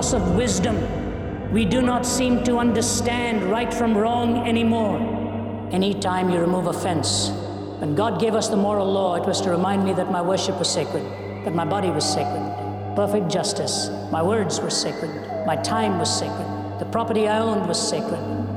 loss of wisdom. We do not seem to understand right from wrong anymore. Anytime you remove offense, when God gave us the moral law, it was to remind me that my worship was sacred, that my body was sacred. Perfect justice. My words were sacred. My time was sacred. The property I owned was sacred.